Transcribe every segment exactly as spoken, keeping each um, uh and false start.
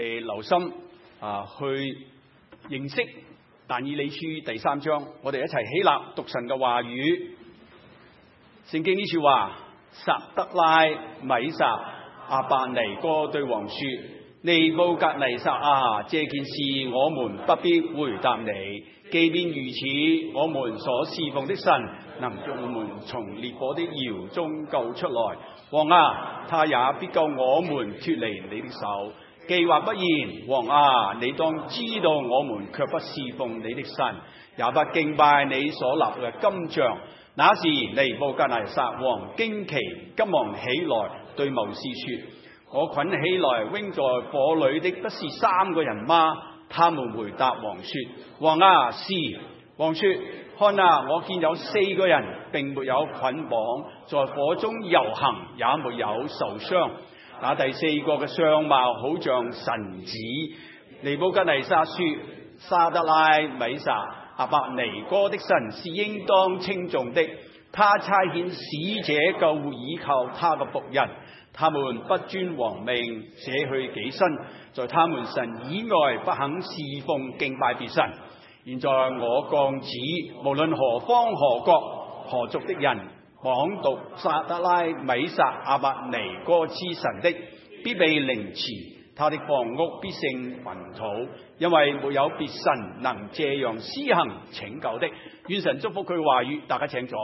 留心啊，去認識但以理書第三章，我哋一齊起立讀神嘅話語。聖經呢處話，撒得拉、米煞、亞伯尼歌對王說：尼布甲尼撒啊，這件事我們不必回答你。即便如此，我們所侍奉的神能將我們從烈火的窯中救出來。王啊，他也必救我們脫離你的手。既或不然，王啊，你當知道我們卻不侍奉你的神，也不敬拜你所立嘅金像。那時尼布甲尼撒王驚奇，急忙起來對謀士說：我捆起來扔在火裏的不是三個人嗎？他們回答王說：王啊，是。王說：看啊，我見有四個人並沒有捆綁，在火中遊行，也沒有受傷。那第四個嘅相貌好像神子。尼布甲尼撒說：沙得拉、米煞、亞伯尼歌的神是應當稱頌的。他差遣使者救倚靠他嘅僕人，他們不遵王命，捨去己身，在他們神以外不肯侍奉敬拜別神。現在我降旨，無論何方何國何族的人，謗讟撒得拉、米煞、亞伯尼歌之神的，必被凌遲，他的房屋必成墳土，因為沒有別神能這樣施行拯救的。願神祝福佢話語，大家請坐。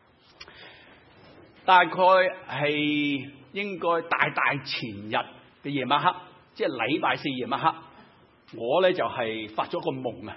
大概係應該大大前日嘅夜晚黑，即係禮拜四夜晚黑，我咧就係、是、發咗個夢啊！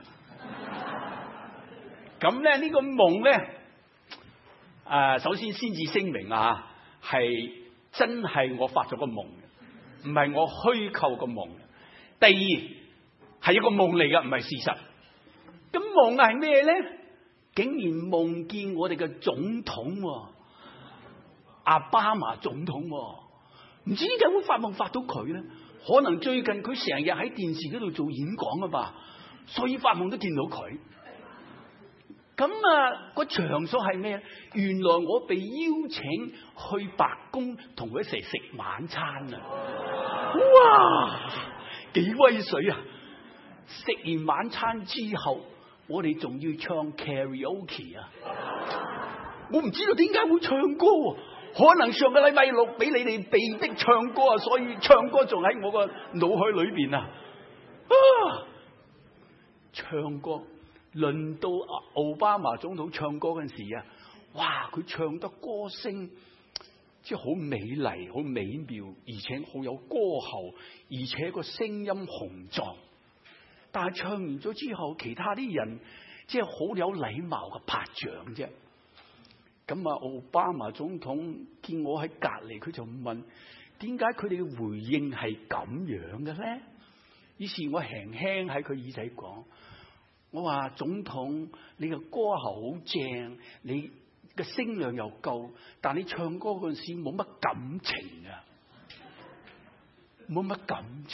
咁咧呢、這個夢咧，誒、呃，首先先至聲明啊，係真係我發咗個夢，唔係我虛構個夢。第二係一個夢嚟嘅，唔係事實。咁夢係咩咧？竟然夢見我哋嘅總統、啊。阿巴馬總統唔知點解會發夢發到佢咧？可能最近佢成日喺電視嗰度做演講啊嘛，所以發夢都見到佢。咁啊，個場所係咩？原來我被邀請去白宮同佢一齊食晚餐啊！哇，幾威水啊！食完晚餐之後，我哋仲要唱 karaoke 啊！我唔知道點解會唱歌。可能上個禮拜六俾你哋被逼唱歌啊，所以唱歌仲喺我個腦海裏邊啊！啊，唱歌輪到奧巴馬總統唱歌嗰陣時啊，哇！佢唱得歌聲即係好美麗、好美妙，而且好有歌喉，而且個聲音雄壯。但係唱完咗之後，其他啲人即係好有禮貌嘅拍掌啫。咁啊，奧巴馬總統見我喺隔籬，佢就問：點解佢哋嘅回應係咁樣嘅咧？於是我輕輕喺佢耳仔講：我話總統，你嘅歌喉好正，你嘅聲量又夠，但你唱歌嗰陣時冇乜感情啊，冇乜感情。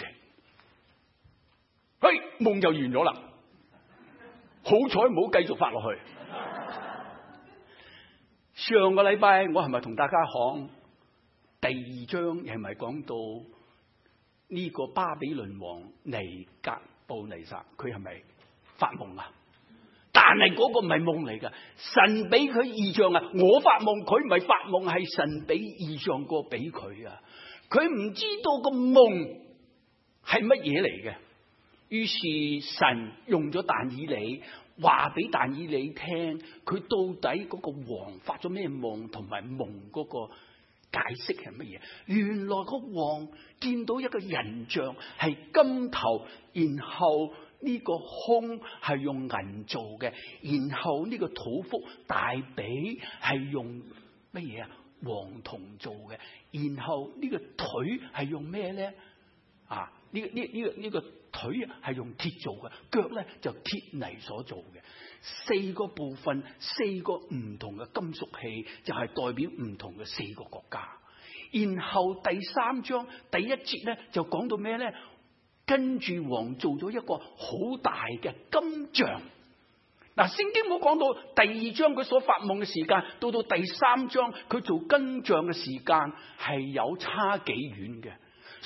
嘿，夢就完咗啦，好彩唔好繼續發落去。上個禮拜我係咪同大家講第二章係咪講到呢個巴比倫王尼格布尼撒佢係咪發夢啊？但係嗰個唔係夢嚟噶，神俾佢異象啊！我發夢，佢唔係發夢，係神俾異象過俾佢啊！佢唔知道個夢係乜嘢嚟嘅，於是神用咗但以理。話俾但以理聽，佢到底嗰個王發咗咩夢，同埋夢嗰個解釋係乜嘢？原來個王見到一個人像係金頭，然後呢個胸係用銀做嘅，然後呢個肚腹大髀係用乜嘢啊？黃銅做嘅，然後呢個腿係用咩咧？啊，呢個呢呢個呢個。腿係用鐵做嘅，腳咧就鐵泥所做嘅，四個部分，四個唔同嘅金屬器，就係代表唔同嘅四個國家。然後第三章第一節咧就講到咩咧？跟住王做咗一個好大嘅金像。嗱，聖經冇講到第二章佢所發夢嘅時間，到到第三章佢做金像嘅時間係有差幾遠嘅。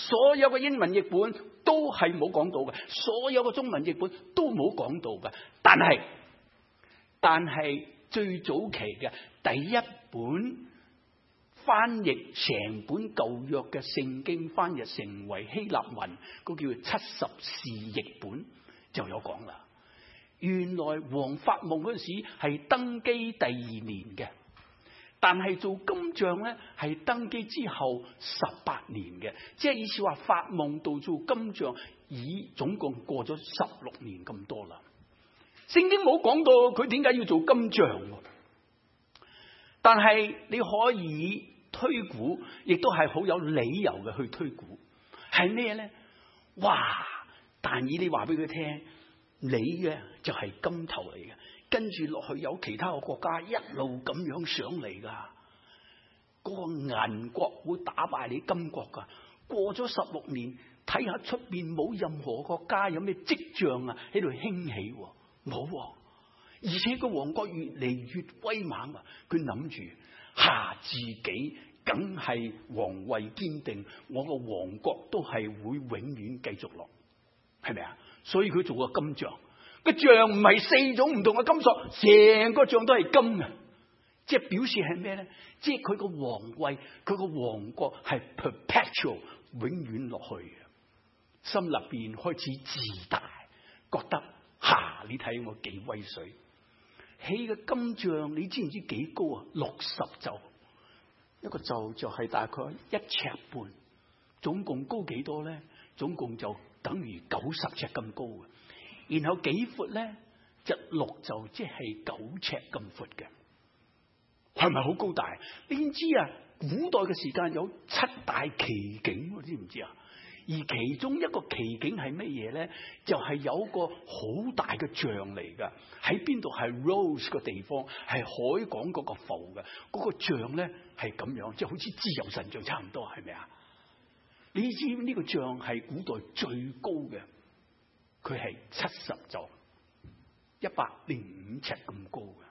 所有嘅英文譯本都係冇講到嘅，所有嘅中文譯本都冇講到嘅。但係但係最早期嘅第一本翻譯成本舊約嘅聖經翻譯成為希臘文，嗰叫七十士譯本就有講啦。原來王發夢嗰陣時係登基第二年嘅，但係做金匠咧係登基之後十八年嘅，即係意思話發夢到做金匠已總共過咗十六年咁多啦。聖經冇講到佢點解要做金匠，但係你可以推估，亦都係好有理由嘅去推估，係咩咧？哇！但以理話俾佢聽，你嘅就係金頭嚟嘅，跟住落去有其他嘅國家一路咁樣上嚟噶，嗰個銀國會打敗你金國噶。過咗十六年，睇下出邊冇任何國家有咩跡象啊喺度興起，冇，而且個王國越嚟越威猛啊！佢諗住下自己梗係皇位堅定，我個王國都係會永遠繼續落，係咪啊？所以佢做個金像，個像唔係四種唔同嘅金屬，成個像都係金嘅，即係表示係咩咧？即係佢個皇位，佢個王國係 perpetual 永遠落去嘅。心入邊開始自大，覺得吓、啊、你睇我幾威水，起嘅金像你知唔知幾高啊？六十肘，一個袖就係大概一尺半，總共高幾多咧？總共就等於九十尺咁高嘅，然後幾闊咧？就六就即係九尺咁闊嘅，係咪好高大？你知啊？古代嘅時間有七大奇景，知唔知啊？而其中一個奇景係乜嘢咧？就係、是、有個好大嘅像嚟噶，喺邊度？係 Rose 個地方，係海港嗰個埠嘅，嗰、那個像咧係咁樣，即係好似自由神像差唔多，係咪啊？你知呢個像係古代最高嘅，佢係七十肘，一百零五尺咁高嘅，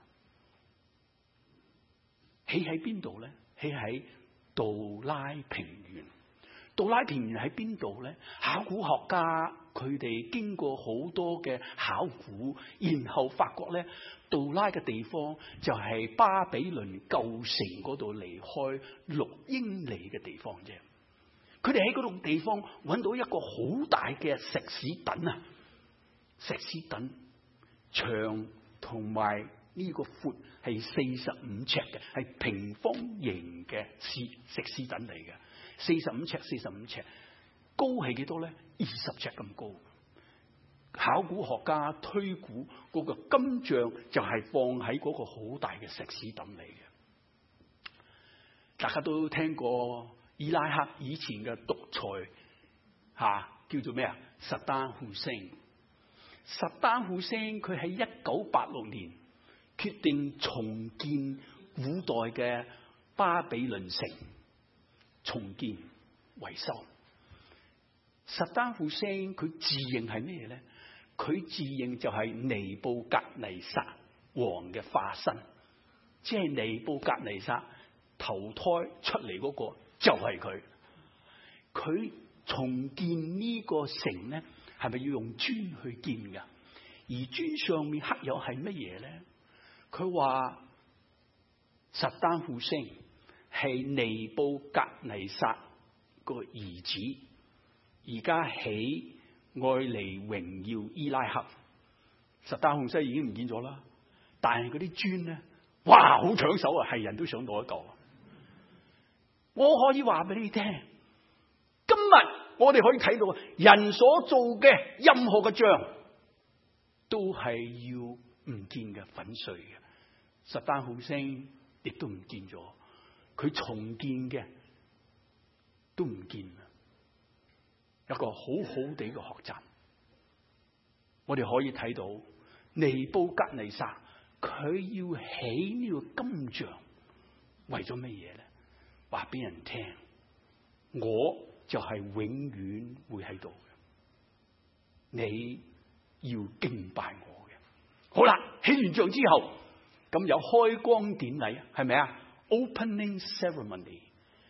起喺邊度咧？起喺杜拉平原。杜拉平原喺邊度咧？考古學家佢哋經過好多嘅考古，然後發覺咧，杜拉嘅地方就係巴比倫舊城嗰度離開六英里嘅地方啫。佢哋喺嗰度地方揾到一個好大嘅石屎躉啊！石屎躉長同埋呢個闊係四十五尺嘅，係平方形嘅石石屎躉嚟嘅。四十五尺，四十五尺，高係幾多咧？二十尺咁高。考古學家推估嗰個金像就係放喺嗰個好大嘅石屎躉嚟嘅。大家都聽過伊拉克以前嘅獨裁吓、啊，叫做咩啊？薩達姆侯賽因。薩達姆侯賽因佢喺一九八六年決定重建古代嘅巴比倫城。重建維修，薩達姆侯賽因佢自認係咩咧？佢自認就係尼布甲尼撒王嘅化身，即係尼布甲尼撒投胎出嚟嗰個就係佢。佢重建呢個城咧，係咪要用磚去建噶？而磚上面刻有係乜嘢咧？佢話薩達姆侯賽因係尼布甲尼撒個兒子，而家起愛嚟榮耀伊拉克。薩達姆侯賽因已經唔見咗啦，但係嗰啲磚咧，哇，好搶手啊！係人都想攞一嚿。我可以話俾你聽，今日我哋可以睇到人所做嘅任何嘅像，都係要唔見嘅，粉碎嘅。薩達姆侯賽因亦都唔見咗。佢重建嘅都唔見啦，一個好好地嘅學習。我哋可以睇到尼布甲尼撒佢要起呢個金像，為咗乜嘢咧？話俾人聽，我就係永遠會喺度嘅，你要敬拜我嘅。好啦，起完像之後，咁有開光典禮，係咪啊？Opening ceremony，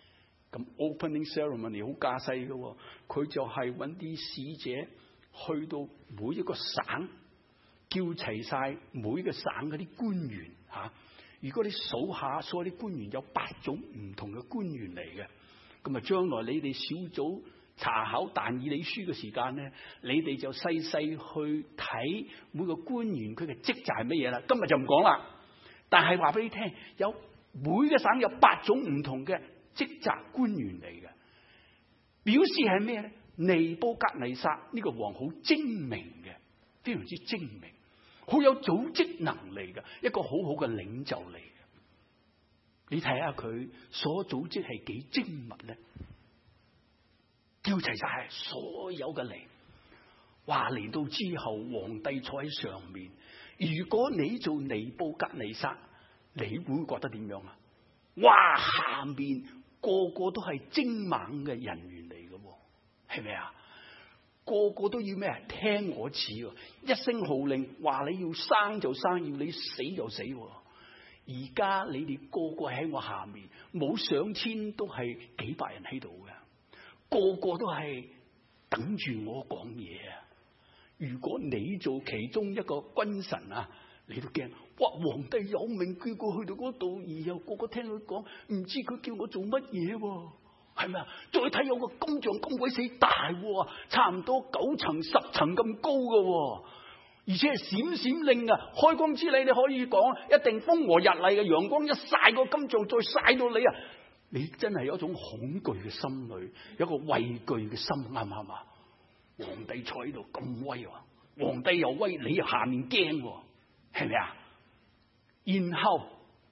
咁 opening ceremony 好架勢嘅，佢就係揾啲使者去到每一個省，叫齊晒每一個省嗰啲官員吓、啊。如果你數下，所有啲官員有八種唔同嘅官員嚟嘅，咁啊將來你哋小組查考但以理書嘅時間咧，你哋就細細去睇每個官員佢嘅職責係乜嘢啦。今日就唔講啦，但係話俾你聽，有每個省有八種唔同嘅職責官員嚟嘅，表示係咩咧？尼布甲尼撒呢個王好精明嘅，非常之精明，好有組織能力嘅，一個好好嘅領袖嚟嘅。你睇下佢所組織係幾精密咧？叫齊晒所有嘅嚟，話嚟到之後，皇帝坐喺上面。如果你做尼布甲尼撒，你會覺得點樣啊？哇！下面個個都係精猛嘅人員嚟嘅，係咪啊？個個都要咩啊？聽我旨，一聲號令，話你要生就生，要你死就死。而家你哋個個喺我下面，冇上千都係幾百人喺度嘅。個個都係等住我講嘢啊！如果你做其中一個君臣啊，你都驚，哇！皇帝有命叫佢去到嗰度，而又個個聽佢講，唔知佢叫我做乜嘢，係咪啊？再睇有個工匠咁鬼死大，差唔多九層十層咁高嘅，而且係閃閃令啊！開光之禮你可以講，一定風和日麗嘅陽光一曬個金像，再曬到你啊！你真係有一種恐懼嘅心裏，有一個畏懼嘅心，啱唔啱啊？皇帝坐喺度咁威，皇帝又威，你又下面驚，係咪啊？然後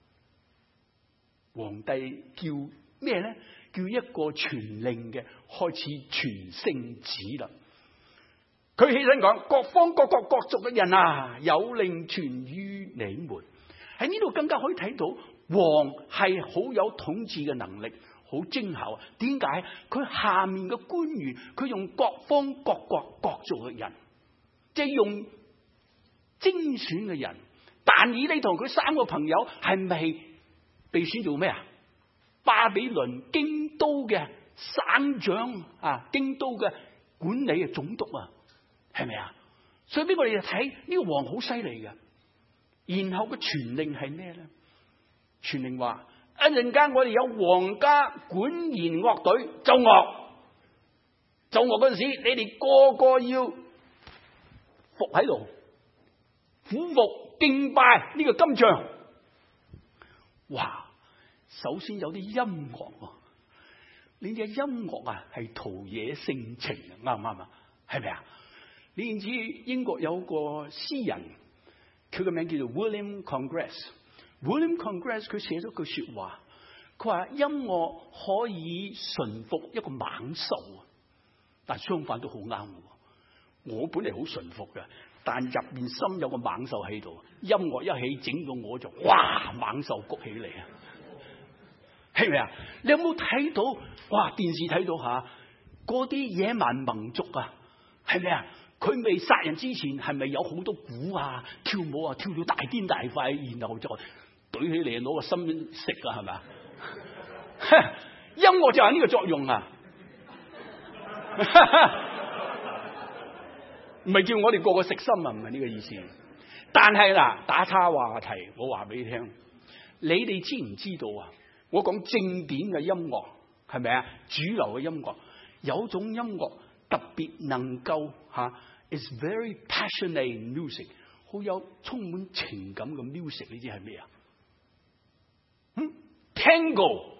皇帝叫咩咧？叫一個傳令嘅開始傳聖旨啦。佢起身講：各方各國各族嘅人啊，有令傳於你們。喺呢度更加可以睇到。王係好有統治嘅能力，好精巧。點解？佢下面嘅官員，佢用各方各國各族嘅人，即係用精選嘅人。但以理同佢三個朋友係咪被選做咩啊？巴比倫京都嘅省長啊，京都嘅管理嘅總督啊，係咪啊？所以俾我哋就睇呢個王好犀利嘅。然後個傳令係咩咧？傳令話：一陣間我哋有皇家管弦樂隊奏樂，奏樂嗰陣時，你哋個個要伏喺度，俯伏敬拜呢個金像。哇！首先有啲音樂，你嘅音樂啊係陶冶性情，啱唔啱啊？係咪啊？你知英國有個詩人，佢個名叫做 William Congress。William Congress 佢寫咗句說話，佢話音樂可以馴服一個猛獸，但相反都好啱。我本嚟好馴服嘅，但入面心有個猛獸喺度，音樂一起整到我就哇，猛獸谷起嚟啊！係咪啊？你有冇睇到？哇！電視睇到下嗰啲野蠻民族啊，係咪啊？佢未殺人之前係咪有好多鼓啊、跳舞啊，跳到大癲大塊，然後就懟起嚟攞個心食啊，係咪啊？音樂就係呢個作用啊！唔係叫我哋個個食心啊，唔係呢個意思。但係嗱，打岔話題，我話俾你聽，你哋知唔知道啊？我講正典嘅音樂係咪啊？主流嘅音樂有種音樂特別能夠吓、啊、，is very passionate music， 好有充滿情感嘅 music， 你知係咩啊？嗯 ，Tango，Tango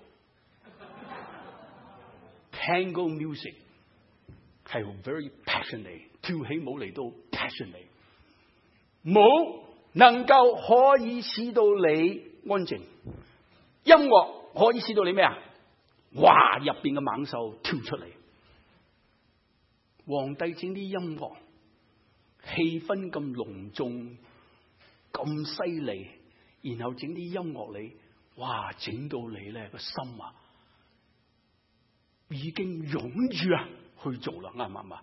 music 係 very passionate， 跳起舞嚟都 passionate， 冇能夠可以使到你安靜，音樂可以使到你咩啊？哇！入邊嘅猛獸跳出嚟，皇帝整啲音樂，氣氛咁隆重，咁犀利，然後整啲音樂你，哇！整到你咧個心啊，已經湧住啊去做啦，啱唔啱啊？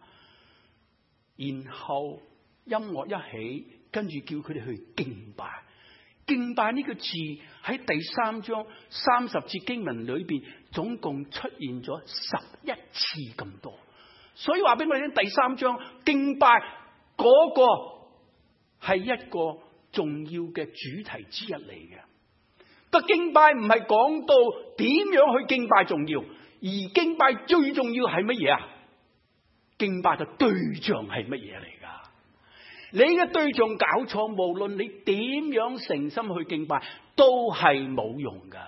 然後音樂一起，跟住叫佢哋去敬拜， 敬拜呢個字喺第三章三十節經文裏邊，總共出現咗十一次咁多。所以話俾我哋聽，第三章敬拜嗰個係一個重要嘅主題之一嚟嘅。個敬拜唔係講到點樣去敬拜重要，而敬拜最重要係乜嘢啊？敬拜嘅對象係乜嘢嚟噶？你嘅對象搞錯，無論你點樣誠心去敬拜，都係冇用噶。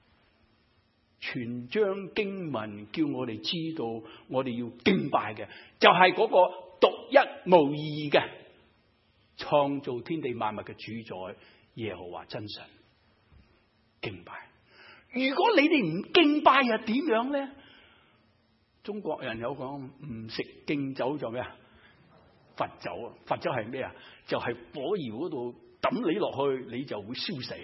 全章經文叫我哋知道，我哋要敬拜嘅就係嗰個獨一無二嘅創造天地萬物嘅主宰耶和華真神。敬拜，如果你哋唔敬拜又點樣咧？中國人有講唔食敬酒就咩啊？罰酒啊！罰酒係咩啊？就係、是、火窯嗰度抌你落去，你就會燒死。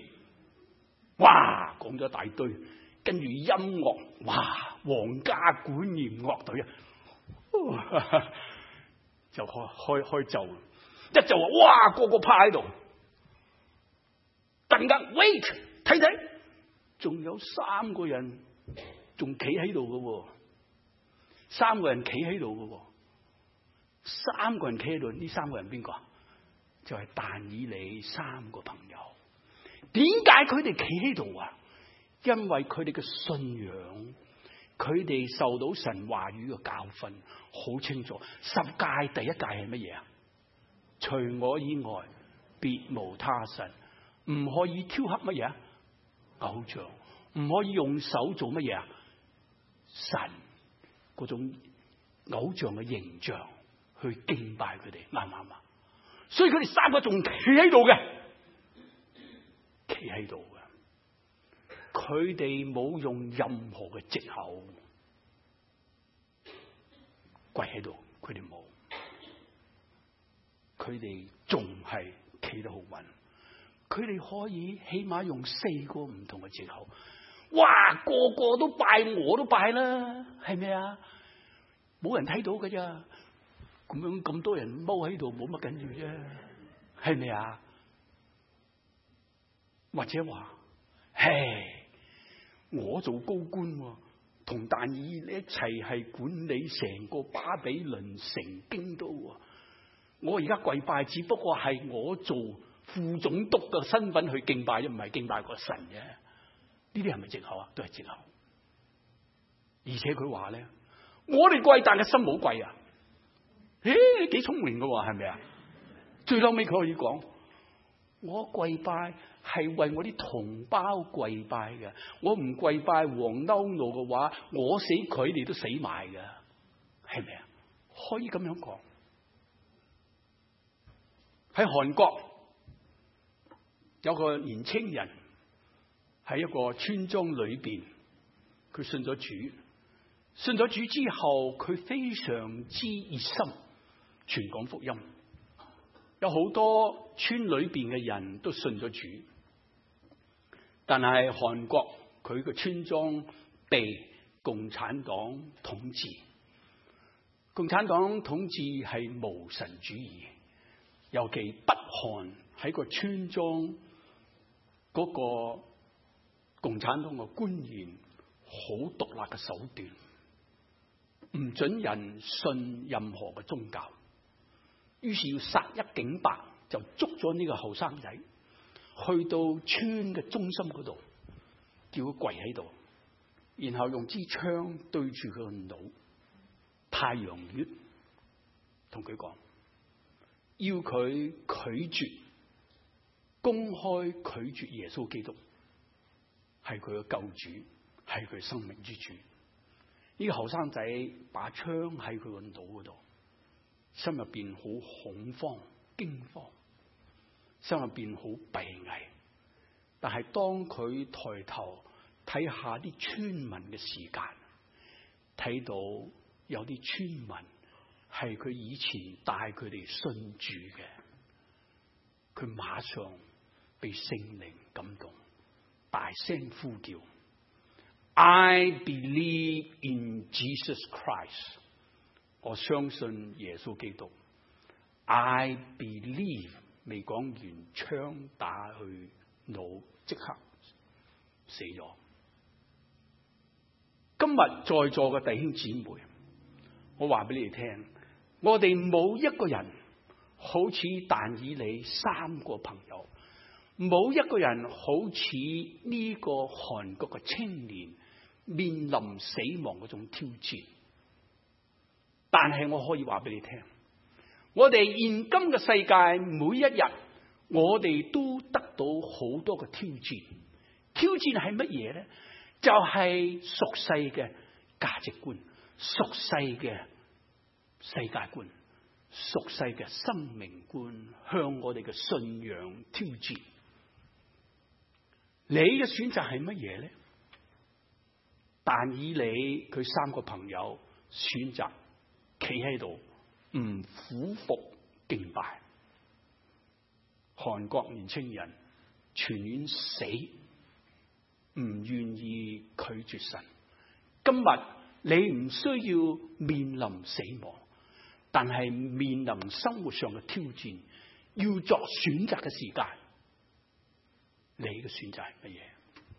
哇！講咗一大堆，跟住音樂，哇！皇家管弦樂隊啊，就開開開奏，一就話哇，個個趴喺度，突然間 wait 睇睇，仲有三個人仲企喺度嘅，三個人企喺度嘅。三個人企喺度，呢三個人邊個？就係、是、但以理三個朋友。點解佢哋企喺度啊？因為佢哋嘅信仰，佢哋受到神話語嘅教訓，好清楚。十誡第一誡係乜嘢啊？除我以外，別無他神。唔可以雕刻乜嘢啊？偶像。唔可以用手做乜嘢啊？神嗰種偶像嘅形象。去敬拜佢哋，啱唔啱啊？所以佢哋三個仲企喺度嘅，企喺度嘅，佢哋冇用任何嘅藉口，跪喺度，佢哋冇，佢哋仲係企得好穩，佢哋可以起碼用四個唔同嘅藉口，哇，個個都拜，我都拜啦，係咪啊？冇人睇到㗎咋？咁樣咁多人踎喺度冇乜緊要啫，係咪啊？或者話，唉，我做高官，同但以理一齊係管理成個巴比倫城京都。我而家跪拜，只不過係我做副總督嘅身份去敬拜，唔係敬拜個神嘅。呢啲係咪藉口啊？都係藉口。而且佢話咧，我哋跪，但係心冇跪啊！誒，幾聰明噶喎，係咪啊？最後尾佢可以講，我跪拜係為我啲同胞跪拜嘅，我唔跪拜黃嬲怒嘅話，我死佢哋都死埋㗎，係咪啊？可以咁樣講。喺韓國有個年青人喺一個村莊裏邊，佢信咗主，信咗主之後，佢非常之熱心傳講福音，有好多村裏邊嘅人都信咗主，但係韓國佢個村莊被共產黨統治，共產黨統治係無神主義，尤其北韓喺個村莊嗰個共產黨嘅官員好獨立嘅手段，唔准人信任何嘅宗教。於是要殺一儆百，就捉咗呢個後生仔，去到村嘅中心嗰度，叫佢跪喺度，然後用支槍對住佢個腦，太陽穴，同佢講，要佢拒絕，公開拒絕耶穌基督係佢嘅救主，係佢生命之主。呢個後生仔把槍喺佢個腦嗰度。心入邊好恐慌、驚慌，心入邊好閉翳。但係當佢抬頭睇下啲村民嘅時間，睇到有啲村民係佢以前帶佢哋信主嘅，佢馬上被聖靈感動，大聲呼叫 I believe in Jesus Christ。我相信耶穌基督。I believe 未講完，槍打去腦，即刻死咗。今日在座嘅弟兄姊妹，我話俾你哋聽，我哋冇一個人好似但以理三個朋友，冇一個人好似呢個韓國嘅青年面臨死亡嗰種挑戰。但係我可以話俾你聽，我哋現今嘅世界每一日，我哋都得到好多嘅挑戰。挑戰係乜嘢咧？就係俗世嘅價值觀、俗世嘅世界觀、俗世嘅生命觀，向我哋嘅信仰挑戰。你嘅選擇係乜嘢咧？但以理佢三個朋友選擇企喺度，唔俯伏敬拜。韓國年青人全願死，唔願意拒絕神。今日你唔需要面臨死亡，但係面臨生活上嘅挑戰，要作選擇嘅時間，你嘅選擇係乜嘢？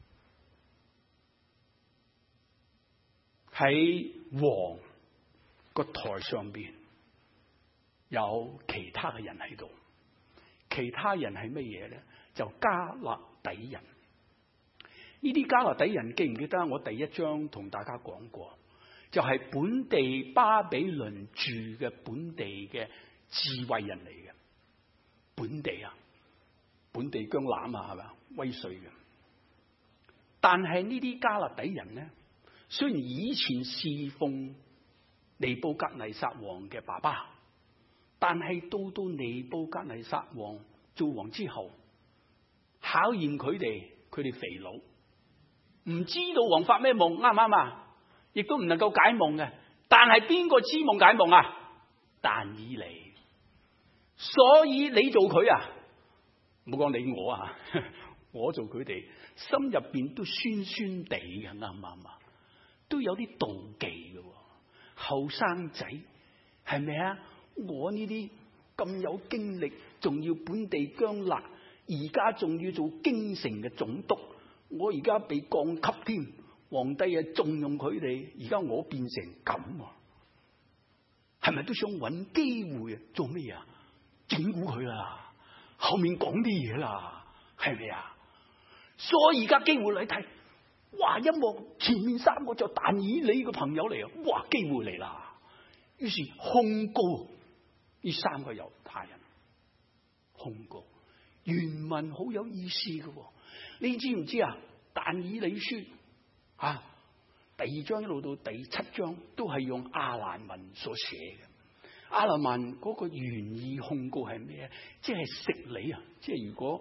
喺王個台上邊有其他嘅人喺度，其他人係乜嘢咧？就迦勒底人。呢啲迦勒底人記唔記得我第一章同大家講過？就係、是、本地巴比倫住嘅本地嘅智慧人嚟嘅，本地啊，本地姜攬啊，係咪威水嘅？但係呢啲迦勒底人咧，雖然以前侍奉尼布甲尼撒王嘅爸爸，但係到到尼布甲尼撒王做王之後，考驗佢哋，佢哋肥佬。唔知道王發咩夢，啱唔啱啊？亦都唔能夠解夢嘅。但係邊個知夢解夢啊？但以理。所以你做佢啊，唔好講你我啊，我做佢哋，心入邊都酸酸地嘅，啱唔啱啊？都有啲妒忌嘅。後生仔係咪啊？我呢啲咁有經歷，仲要本地姜勒，而家仲要做京城嘅總督。我而家被降級添，皇帝啊重用佢哋，而家我變成咁，係咪都想揾機會啊？做咩啊？整蠱佢啦，後面講啲嘢啦，係咪啊？所以而家機會嚟睇，哇！一幕前面三個就但以理嘅朋友嚟啊，哇！機會嚟啦，於是控告呢三個猶太人，控告原文好有意思嘅。你知唔知啊？但以理書啊，第二章一路到第七章都係用亞蘭文所寫嘅。亞蘭文嗰個原意控告係咩？即係食你啊！即係如果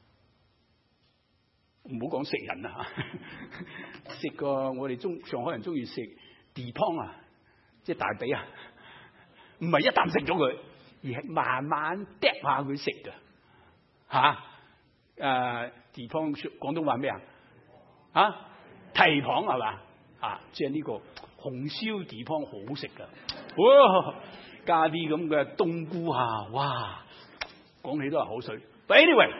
唔好講食人啊，食個我哋中上海人中意食地湯啊，即係大髀啊，唔係一啖食咗佢，而係慢慢嗒下佢食嘅吓。誒，地湯廣東話咩啊？啊，蹄膀係嘛？啊，即係呢個紅燒地湯好食噶，哇！加啲咁嘅冬菇啊，哇！講起都係口水。But anyway，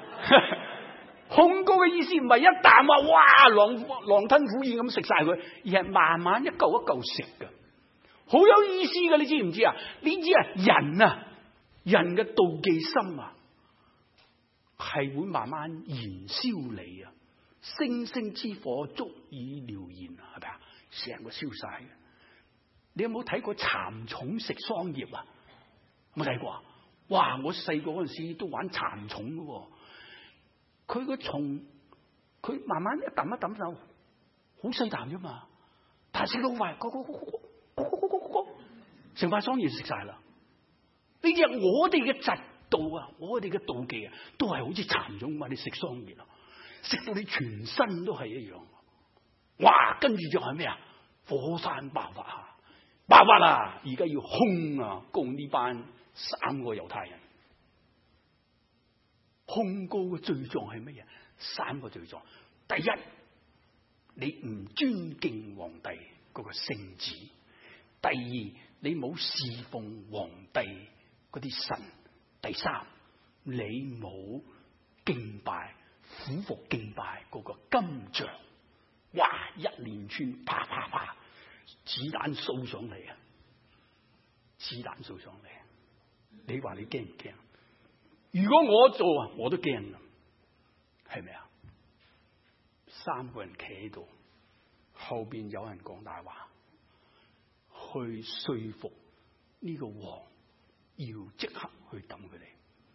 控告嘅意思唔係一啖啊，哇！狼狼吞虎咽咁食晒佢，而係慢慢一嚿一嚿食噶，好有意思噶，你知唔知啊？你知啊，人啊，人嘅妒忌心啊，係會慢慢燃燒你啊！星星之火足以燎原啊，係咪啊？成個燒晒嘅。你有冇睇過蠶蟲食桑葉啊？有冇睇過啊？哇！我細個嗰陣時都玩蠶蟲嘅，佢個蟲佢慢慢一啖一啖就好細啖啫嘛，但係食到好快，成塊桑葉食晒啦。呢啲係我哋嘅嫉妒啊，我哋嘅妒忌啊，都係好似蠶蟲咁，你食桑葉啊，食到你全身都係一樣。哇！跟住就係咩啊？火山爆發啊！爆發啦！而家要控啊，告呢班三個猶太人。控告嘅罪狀係乜嘢？三個罪狀。第一，你唔尊敬皇帝嗰個聖旨；第二，你冇侍奉皇帝嗰啲神；第三， 你冇敬拜、俯伏敬拜嗰個金像，哇！一連串啪啪啪，子彈掃上嚟啊！子彈掃上嚟，你話你驚唔驚？如果我做啊，我都驚啊，係咪啊？三個人企喺度，後邊有人講大話，去說服呢個王要即刻去抌佢哋。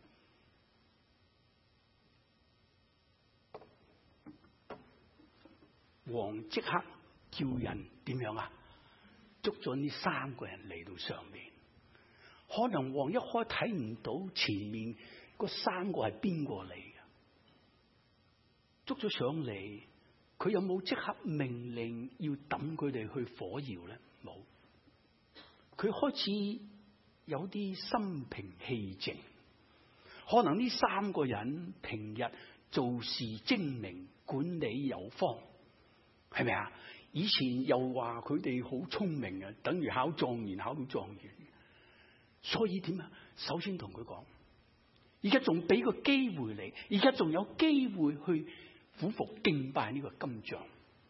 王即刻叫人點樣啊？捉咗呢三個人嚟到上面。可能王一開睇唔到前面嗰三個係邊個嚟嘅，捉咗上嚟，佢有冇即刻命令要抌佢哋去火窯咧？冇。佢開始有啲心平氣靜。可能呢三個人平日做事精明，管理有方，係咪啊？以前又話佢哋好聰明啊，等於考狀元考到狀元。所以點啊？首先同佢講，而家仲俾個機會你，而家仲有機會去俯伏敬拜呢個金像。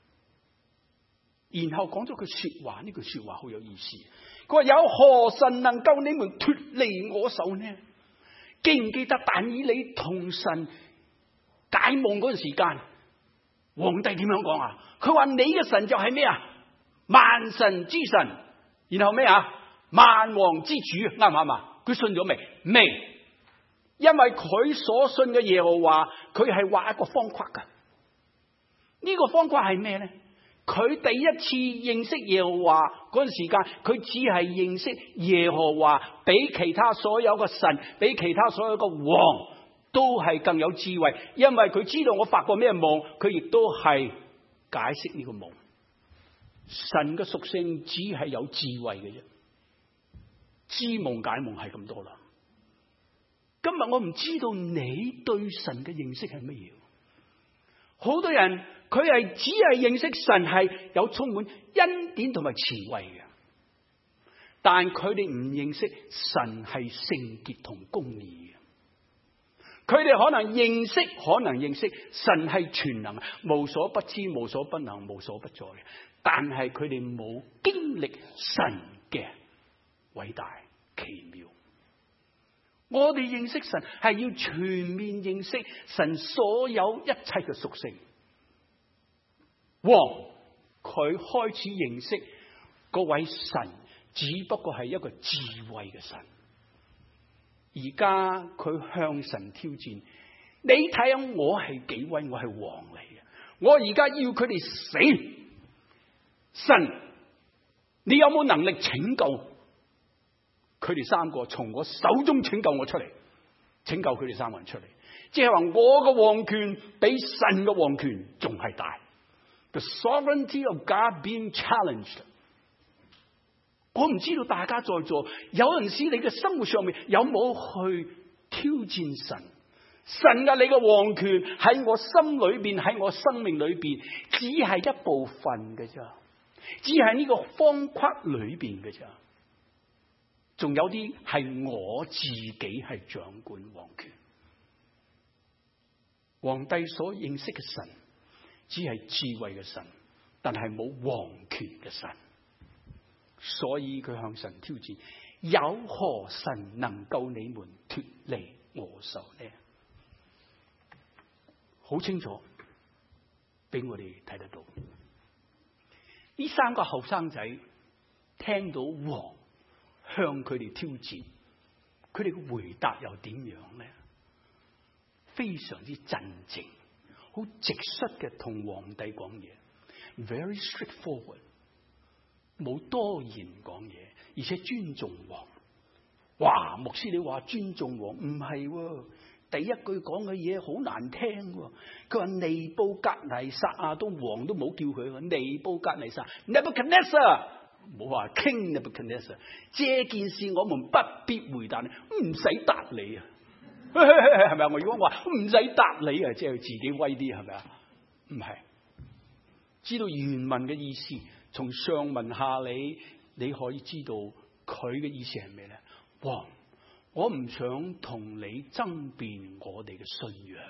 然後講咗句說話，呢句說話好有意思。佢話：有何神能夠你們脫離我手呢？記唔記得但以理同神解夢嗰陣時間，皇帝點樣講啊？佢話：你嘅神就係咩啊？萬神之神，然後咩啊？萬王之主，啱唔啱啊？佢信咗未？未，因為佢所信嘅耶和華，佢係畫一個方框噶。呢個方框係咩咧？佢第一次認識耶和華嗰陣時間，佢只係認識耶和華，比其他所有嘅神，比其他所有嘅王都係更有智慧，因為佢知道我發過咩夢，佢亦都係解釋呢個夢。神嘅屬性只係有智慧嘅啫。知夢解夢係咁多啦。今日我唔知道你對神嘅認識係乜嘢。好多人佢係只係認識神係有充滿恩典同埋慈惠嘅，但佢哋唔認識神係聖潔同公義嘅。佢哋可能認識，可能認識神係全能，無所不知、無所不能、無所不在嘅，但係佢哋冇經歷神嘅偉大奇妙。我哋認識神係要全面認識神所有一切嘅屬性。王佢開始認識嗰位神，只不過係一個智慧嘅神。而家佢向神挑戰，你睇下我係幾威，我係王嚟嘅，我而家要佢哋死。神，你有冇能力拯救佢哋三個從我手中拯救我出嚟，拯救佢哋三個人出嚟？即係話我嘅王權比神嘅王權仲係大。The sovereignty of God being challenged。我唔知道大家在座有陣時你嘅生活上面有冇去挑戰神？神嘅你嘅王權喺我心裏邊，喺我生命裏邊，只係一部分嘅咋，只係呢個方框裏邊嘅咋。仲有啲係我自己係掌管王權。皇帝所認識嘅神只係智慧嘅神，但係冇王權嘅神。所以佢向神挑戰，有何神能夠你們脫離我手呢？好清楚俾我哋睇得到。呢三個後生仔聽到王向佢哋挑戰，佢哋嘅回答又點樣呢？非常之鎮靜，好直率嘅同皇帝講嘢 ，very straightforward。冇多言講嘢，而且尊重王。哇！牧師你話尊重王唔係喎，第一句講嘅嘢好難聽喎。佢話尼布甲尼撒啊，都王都冇叫佢，尼布甲尼撒 Nebuchadnezzar， 冇話 King Nebuchadnezzar。這件事我們不必回答你，唔使答你啊，係咪啊？我如果話唔使答你啊，即係佢自己威啲，係咪啊？唔係，知道原文嘅意思。從上文下理，你可以知道佢嘅意思係咩咧？王， 我唔想同你爭辯我哋嘅信仰，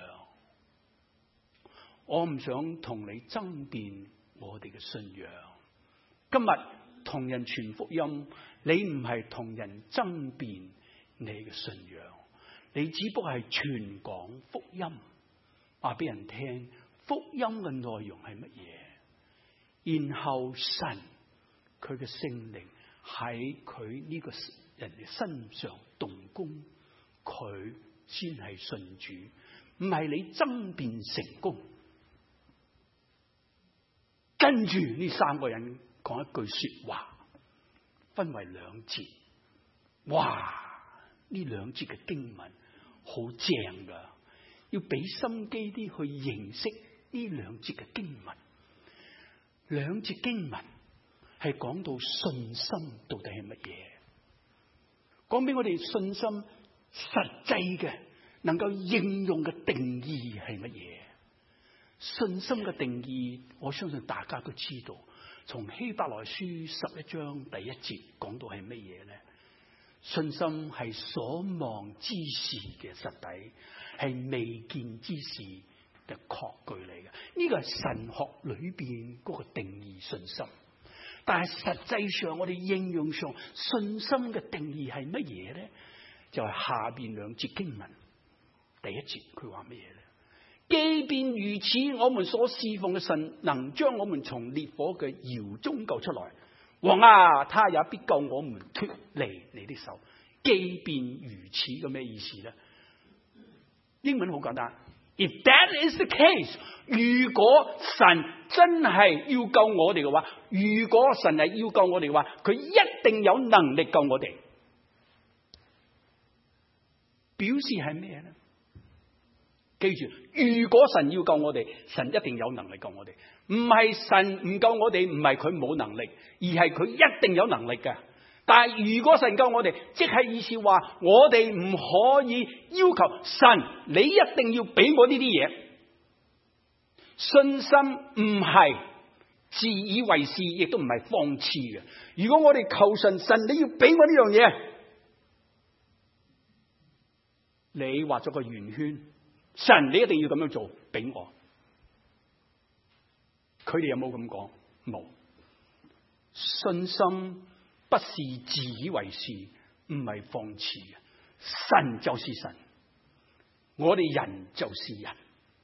我唔想同你爭辯我哋嘅信仰。今日同人傳福音，你唔係同人爭辯你嘅信仰，你只不過係傳講福音，話俾人聽福音嘅內容係乜嘢，然後神佢嘅聖靈喺佢呢個人嘅身上動工，佢先係信主，唔係你爭辯成功。跟住呢三個人講一句說話，分為兩節。哇！呢兩節嘅經文好正噶，要俾心機啲去認識呢兩節嘅經文。兩節經文係講到信心到底係乜嘢，講俾我哋信心實際嘅能夠應用嘅定義係乜嘢。信心嘅定義，我相信大家都知道，從希伯來書十一章第一節講到係乜嘢咧？信心係所望之事嘅實底，係未見之事嘅確據嚟嘅。呢個係神學裏邊嗰個定義信心。但係實際上我哋應用上信心嘅定義係乜嘢咧？就係、是、下邊兩節經文。第一節佢話乜嘢咧？即便如此，我們所侍奉嘅神能將我們從烈火嘅窯中救出來。王啊，他也必救我們脫離你的手。即便如此嘅咩意思咧？英文好簡單。If that is the case， 如果神真係要救我哋嘅話，如果神係要救我哋嘅話，佢一定有能力救我哋。表示係咩咧？記住，如果神要救我哋，神一定有能力救我哋。唔係神唔救我哋，唔係佢冇能力，而係佢一定有能力嘅。但係如果神救我哋，即係意思話我哋唔可以要求神，你一定要俾我呢啲嘢。信心唔係自以為是，亦都唔係放肆嘅。如果我哋求神，神你要俾我呢樣嘢，你畫咗個圓圈，神你一定要咁樣做俾我。佢哋有冇咁講？冇。信心不是自以為是，唔係放肆嘅。神就是神，我哋人就是人。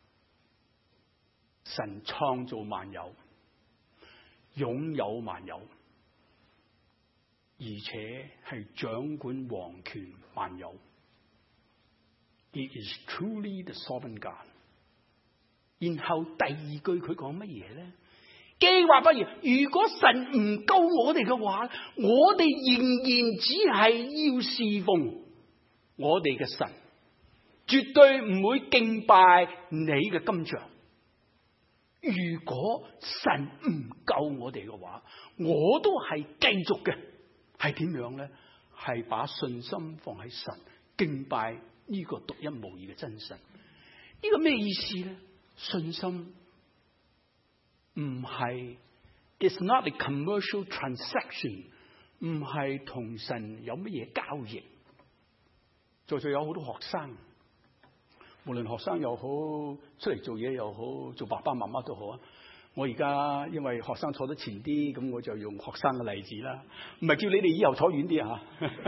神創造萬有，擁有萬有，而且係掌管王權萬有。He is truly the sovereign God。然後第二句佢講乜嘢咧？既話不如，如果神唔救我哋嘅話，我哋仍然只係要侍奉我哋嘅神，絕對唔會敬拜你嘅金像。如果神唔救我哋嘅話，我都係繼續嘅，係點樣咧？係把信心放喺神，敬拜呢個獨一無二嘅真神。呢個咩意思咧？信心唔係 ，it's not a commercial transaction， 唔係同神有乜嘢交易。在座有好多學生，無論學生又好，出嚟做嘢又好，做爸爸媽媽都好啊。我而家因為學生坐得前啲，咁我就用學生嘅例子啦。唔係叫你哋以後坐遠啲啊！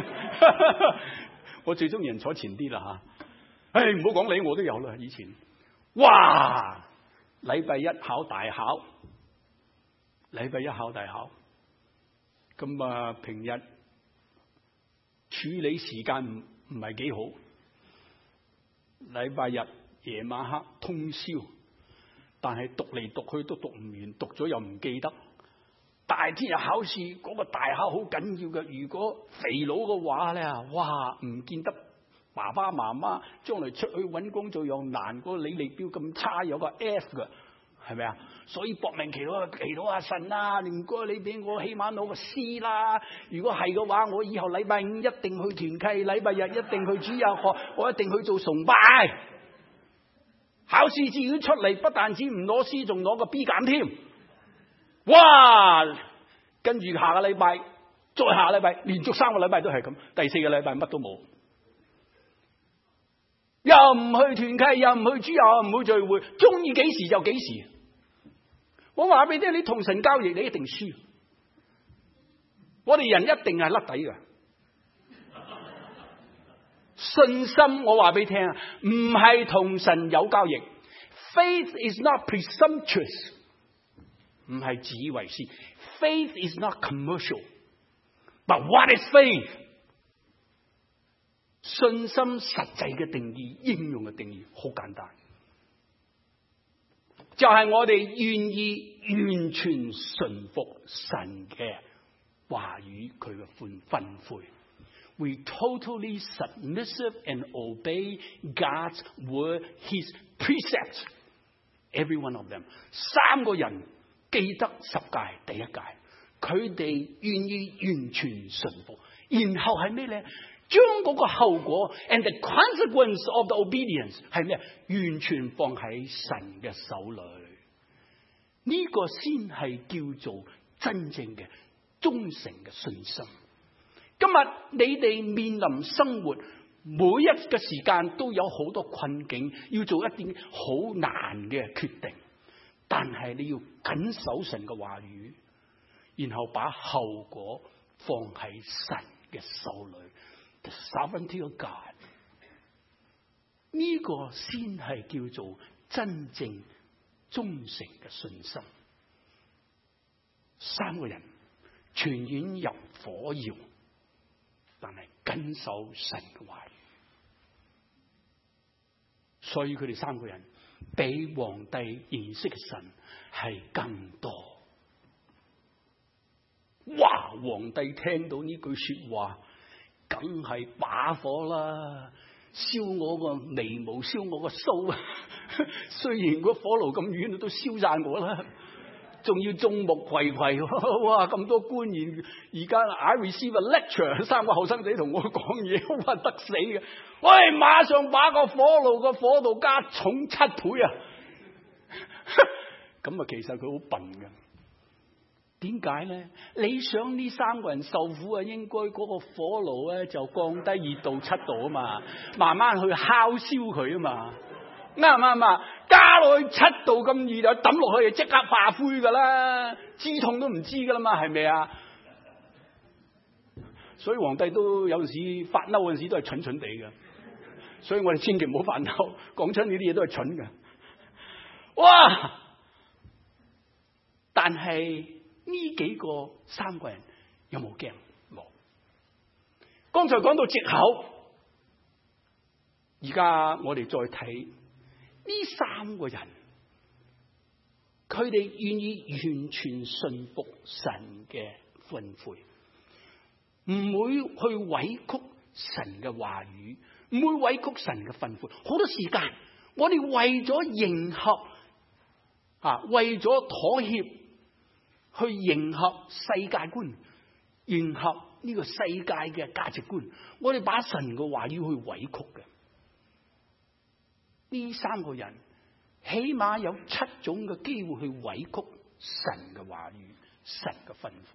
我最中意人坐前啲啦吓。唉，唔好講你，我都有啦。以前，哇！禮拜一考大考，禮拜一考大考，咁啊平日處理時間唔唔係幾好。禮拜日夜晚黑通宵，但係讀嚟讀去都讀唔完，讀咗又唔記得。大天日考試，嗰個大考好緊要嘅，如果肥佬嘅話咧，哇唔見得爸爸媽媽將來出去揾工作又難，嗰個履歷表咁差，有個 F 嘅，係咪啊？所以搏命祈禱祈禱阿神啊，唔該你俾我起碼攞個 C 啦。如果係嘅話，我以後禮拜五一定去團契，禮拜日一定去主日學，我一定去做崇拜。考試至於出嚟，不但止唔攞 C， 仲攞個 B 減添。哇！跟住下個禮拜，再下個禮拜，連續三個禮拜都係咁，第四個禮拜乜都冇。 又唔去團契，又唔去主日，又唔去聚會，中意幾時就幾時。我話俾你聽，你同神交易，你一定輸。我哋人一定係甩底㗎。信心，我話俾你聽啊，唔係同神有交易。Faith is not presumptuous， 唔係自以為是。Faith is not commercial， but what is faith？ 信心實際嘅定義，應用嘅定義好簡單，就係我哋願意完全順服神嘅話語，佢嘅吩吩咐。We totally submissive and obey God's word, His precepts, every one of them。三個人記得十誡第一誡，佢哋願意完全順服，然後係咩咧？將嗰個後果 and the consequence of the obedience 係咩？完全放喺神嘅手裏，呢、這個先係叫做真正嘅忠誠嘅信心。今日你哋面臨生活每一個時間都有好多困境，要做一啲好難嘅決定，但係你要緊守神嘅話語，然後把後果放喺神嘅手裏。The sovereignty of God， 呢個先係叫做真正忠誠嘅信心。三個人全院入火窯，但係緊守神嘅話語，所以佢哋三個人比皇帝認識嘅神係更多。哇！皇帝聽到呢句說話，梗係把火啦，燒我個眉毛，燒我個鬚啊！雖然個火爐咁遠，都燒晒我啦。仲要眾目睽睽，哇！咁多官員，而家 I receive a lecture， 三個後生仔同我講嘢，哇！得死嘅！喂，馬上把個火爐個火度加重七倍啊！咁啊，其實佢好笨嘅。點解咧？你想呢三個人受苦啊，應該嗰個火爐咧就降低熱度七度啊嘛，慢慢去烤燒佢啊嘛，啱唔啱啊？加落去七度咁熱就抌落去，就即刻化灰噶啦，知痛都唔知噶啦嘛，係咪啊？所以皇帝都有陣時發嬲嗰陣時都係蠢蠢地嘅，所以我哋千祈唔好發嬲，講出呢啲嘢都係蠢嘅。哇！但係呢幾個三個人有冇驚？冇。剛才講到藉口，而家我哋再睇呢三個人，佢哋願意完全信服神嘅吩咐，唔會去委屈神嘅話語，唔會委屈神嘅吩咐。好多時間我哋為咗迎合啊，為咗妥協，去迎合世界觀，迎合呢個世界嘅價值觀，我哋把神嘅話語去委屈嘅。呢三個人起碼有七種嘅機會去委屈神嘅話語，神嘅吩咐。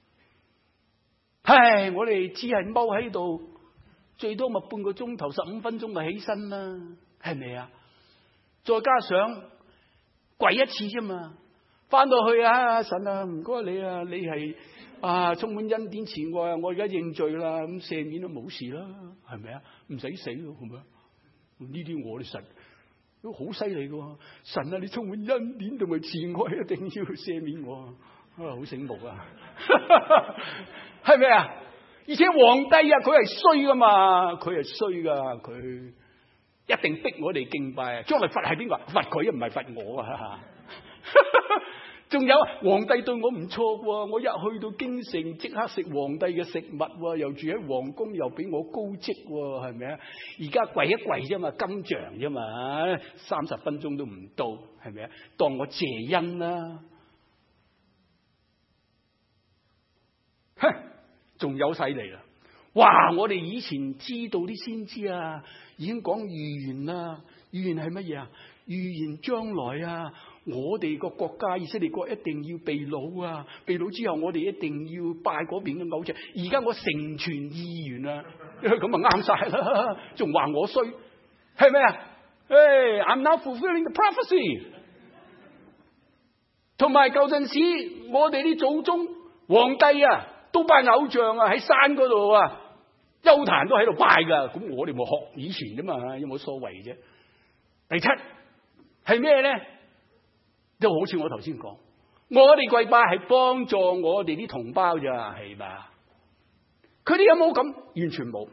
唉，我哋只係踎喺度，最多咪半個鐘頭、十五分鐘咪起身啦，係咪啊？再加上跪一次啫嘛，翻到去啊，神啊，唔該你啊，你係啊充滿恩典慈愛啊，我而家認罪啦，咁赦免都冇事啦，係咪啊？唔使死咯，係咪啊？呢啲我哋神都好犀利噶，神啊，你充滿恩典同埋慈愛，一定要赦免我啊！好醒目啊，係咪啊？而且皇帝啊，佢係衰噶嘛，佢係衰噶，佢一定逼我哋敬拜啊！將來罰係邊個？罰佢啊，唔係罰我啊！仲有皇帝對我唔錯喎，我一去到京城即刻食皇帝嘅食物喎，又住喺皇宮，又俾我高職喎，係咪啊？而家跪一跪啫嘛，金像啫嘛，三十分鐘都唔到，係咪啊？當我謝恩啦，哼，仲有犀利啦！哇，我哋以前知道啲先知啊，已經講預言啦，預言係乜嘢啊？預言將來啊！我哋個國家以色列國一定要被擄啊！被擄之後，我哋一定要拜嗰邊嘅偶像。而家我成全意願啊，咁啊啱晒啦！仲話我衰， 係咪啊？誒 ，I'm not fulfilling the prophecy。同埋舊陣時，我哋啲祖宗皇帝啊，都拜偶像啊，喺山嗰度啊，丘壇都喺度拜噶。咁我哋冇學以前啫嘛，有冇所謂啫？第七係咩咧？都好似我頭先講，我哋跪拜係幫助我哋啲同胞咋，係嘛？佢哋有冇咁？完全冇。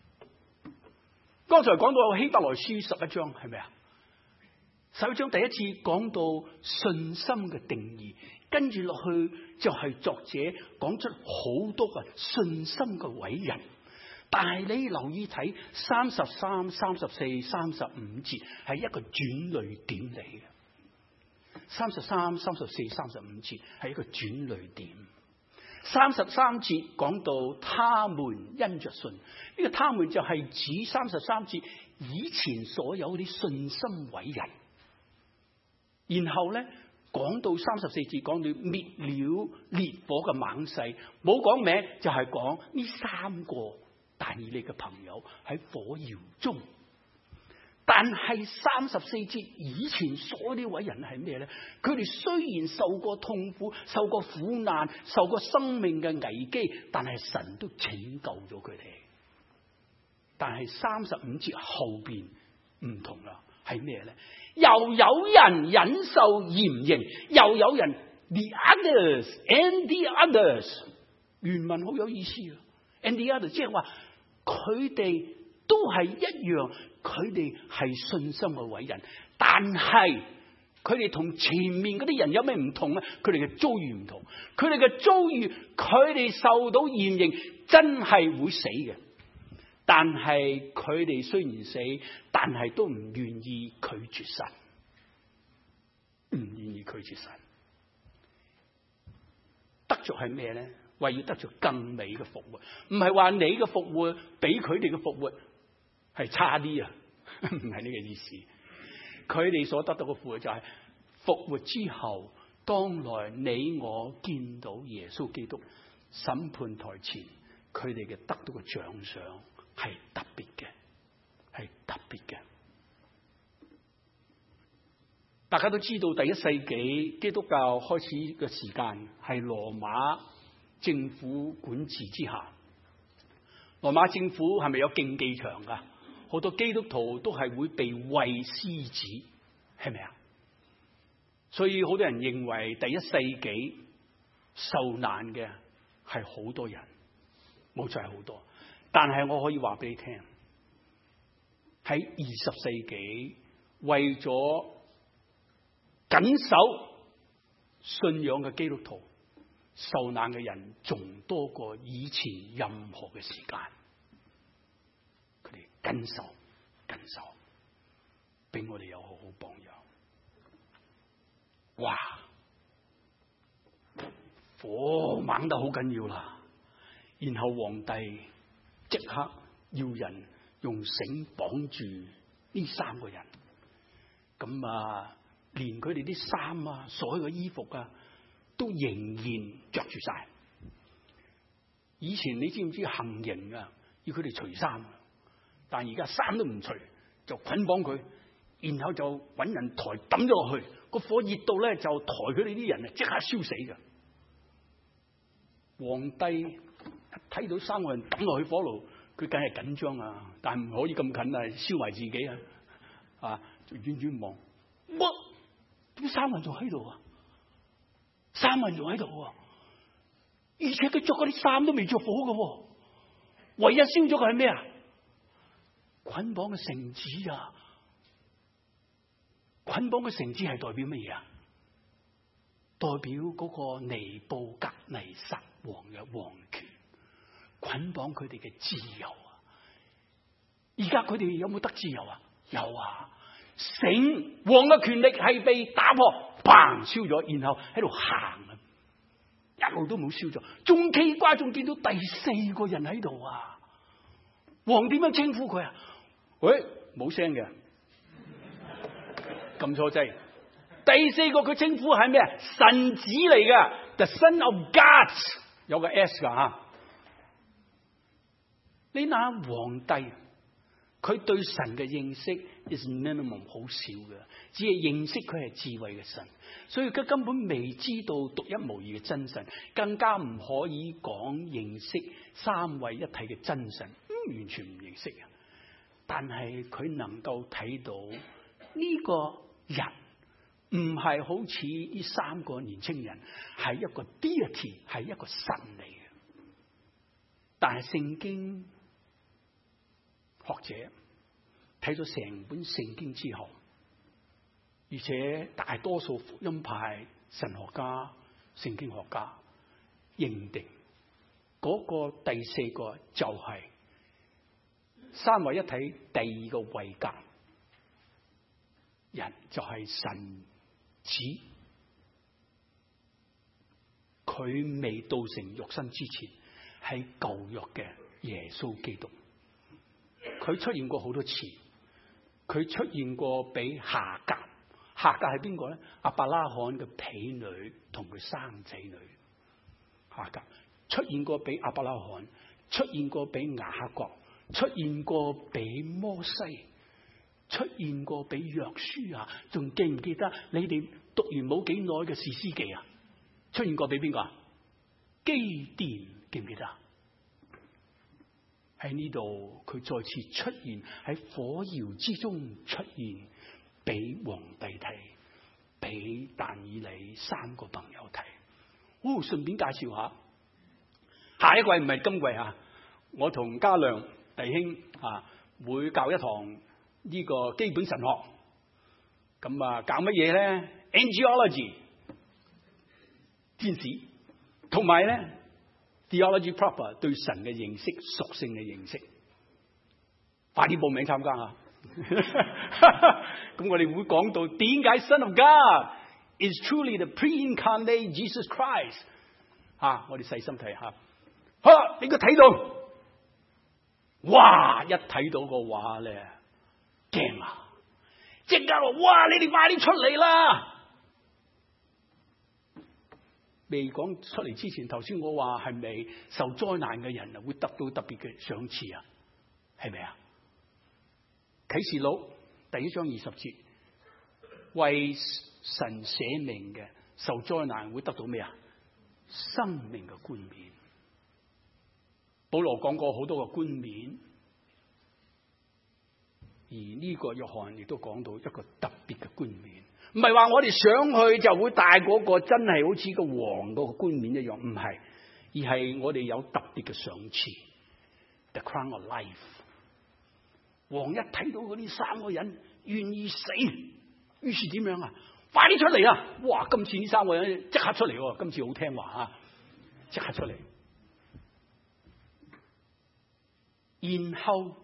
剛才講到希伯來書十一章係咪啊？十一章第一次講到信心嘅定義，跟住落去就係作者講出好多嘅信心嘅偉人。但係你留意睇三十三、三十四、三十五節係一個轉捩點嚟嘅。三十三、三十四、三十五節係一個轉捩點。三十三節講到他們因着信，呢、這個他們就係指三十三節以前所有啲信心偉人。然後咧講到三十四節講到滅了烈火嘅猛勢，冇講名就係講呢三個但以理嘅朋友喺火窯中。但係三十四節以前所有啲偉人係咩咧？佢哋雖然受過痛苦、受過苦難、受過生命嘅危機，但係神都拯救咗佢哋。但係三十五節後邊唔同啦，係咩咧？又有人忍受嚴刑，又有人 the others and the others。原文好有意思啊 ，and the others 即係話佢哋都係一樣。佢哋係信心嘅偉人，但係佢哋同前面嗰啲人有咩唔同咧？佢哋嘅遭遇唔同，佢哋嘅遭遇，佢哋受到嚴刑，真係會死嘅。但係佢哋雖然死，但係都唔願意拒絕神，唔願意拒絕神。得着係咩咧？為要得着更美嘅復活，唔係話你嘅復活比佢哋嘅復活係差啲啊，唔係呢個意思。佢哋所得到嘅復活就係復活之後，當來你我見到耶穌基督審判台前，佢哋嘅得到嘅獎賞係特別嘅，係特別嘅。大家都知道第一世紀基督教開始嘅時間係羅馬政府管治之下。羅馬政府係咪有競技場噶？好多基督徒都係會被餵獅子，係咪啊？所以好多人認為第一世紀受難嘅係好多人，冇錯係好多。但係我可以話俾你聽，喺二十世紀為咗緊守信仰嘅基督徒，受難嘅人仲多過以前任何嘅時間。緊守，緊守，俾我哋有好好榜樣。哇！火猛得好緊要啦，然後皇帝即刻要人用繩綁住呢三個人，咁啊，連佢哋啲衫啊，所有嘅衣服啊，都仍然着住晒。以前你知唔知行刑啊，要佢哋除衫？但而家衫都唔除，就捆綁佢，然後就揾人抬抌咗落去，個火熱到咧就抬佢哋啲人啊，即刻燒死㗎。皇帝睇到三個人抌落去火爐，佢梗係緊張啊，但唔可以咁近啊，燒埋自己啊，啊，就遠遠望，乜？點解三個人仲喺度啊？三個人仲喺度啊！而且佢着嗰啲衫都未着火㗎，唯一燒咗嘅係咩啊？捆綁嘅繩子啊！捆綁嘅繩子係代表乜嘢啊？代表嗰個尼布甲尼撒王嘅王權，捆綁佢哋嘅自由啊！而家佢哋有冇得自由啊？有啊！繩王嘅權力係被打破，砰燒咗，然後喺度行啊，一路都冇燒咗。仲奇怪，仲見到第四個人喺度啊！王點樣稱呼佢啊？喂，冇聲嘅，撳錯掣。第四個佢稱呼係咩？神子嚟㗎 ，The Son of God， 有個 S 噶吓。你那皇帝佢對神嘅認識 is minimum 好少嘅，只係認識佢係智慧嘅神，所以佢根本未知道獨一無二嘅真神，更加唔可以講認識三位一體嘅真神，嗯、完全唔認識嘅。但係佢能夠睇到呢個人唔係好似呢三個年青人係一個 deity， 係一個神嚟嘅。但係聖經學者睇咗成本聖經之後，而且大多數福音派神學家、聖經學家認定嗰個第四個就係三位一體第二個位格人，就係神子。佢未道成肉身之前，係舊約嘅耶穌基督。佢出現過好多次，佢出現過俾夏甲，夏甲係邊個咧？亞伯拉罕嘅婢女同佢生仔女。夏甲出現過俾亞伯拉罕，出現過俾雅各，出現過俾摩西，出現過俾約書亞。仲記唔記得你哋讀完冇幾耐嘅士師記啊？出現過俾邊個啊？基甸，記唔記得？喺呢度佢再次出現，喺火窯之中出現，俾皇帝睇，俾但以理三個朋友睇。哦，順便介紹下，下一季唔係今季啊，我同嘉亮弟兄啊會教一堂呢個基本神學。咁啊，教乜嘢咧 ？Angelology 天使，同埋咧 Theology proper 對神嘅認識、屬性嘅認識。快啲報名參加啊！咁我哋會講到點解 Son of God is truly the pre-incarnate Jesus Christ。啊，我哋細心睇下。好，你個睇到，哇！一睇到個畫咧，驚啊！即刻話：哇！你哋快啲出嚟啦！未講出嚟之前，頭先我話係咪受災難嘅人啊會得到特別嘅賞賜啊？係咪啊？啟示錄第一章二十節，為神捨命嘅受災難會得到咩啊？生命嘅冠冕。保羅講過好多個冠冕，而呢個約翰亦都講到一個特別嘅冠冕。唔係話我哋上去就會戴嗰個真係好似個王嗰個冠冕一樣，唔係，而係我哋有特別嘅賞賜 ，The Crown of Life。王一睇到嗰啲三個人願意死，於是點樣啊？快啲出嚟啊！哇！今次呢三個人即刻出嚟，今次好聽話啊，即刻出嚟。然後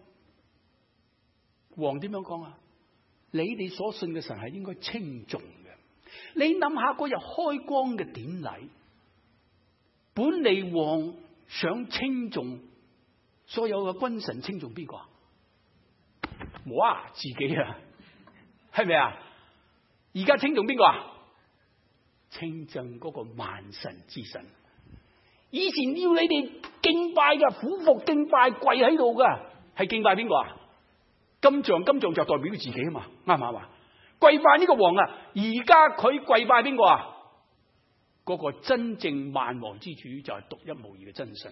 王點樣講啊？你哋所信嘅神係應該稱頌嘅。你諗下嗰日開光嘅典禮，本利王想稱頌所有嘅君臣，稱頌邊個啊？哇，自己啊，係咪啊？而家稱頌邊個啊？稱頌嗰個萬神之神。以前要你哋敬拜嘅，俯伏敬拜，跪喺度嘅，係敬拜邊個啊？金像，金像就代表佢自己啊嘛，啱唔啱啊？跪拜呢個王啊，而家佢跪拜邊個啊？嗰個真正萬王之主就係獨一無二嘅真神。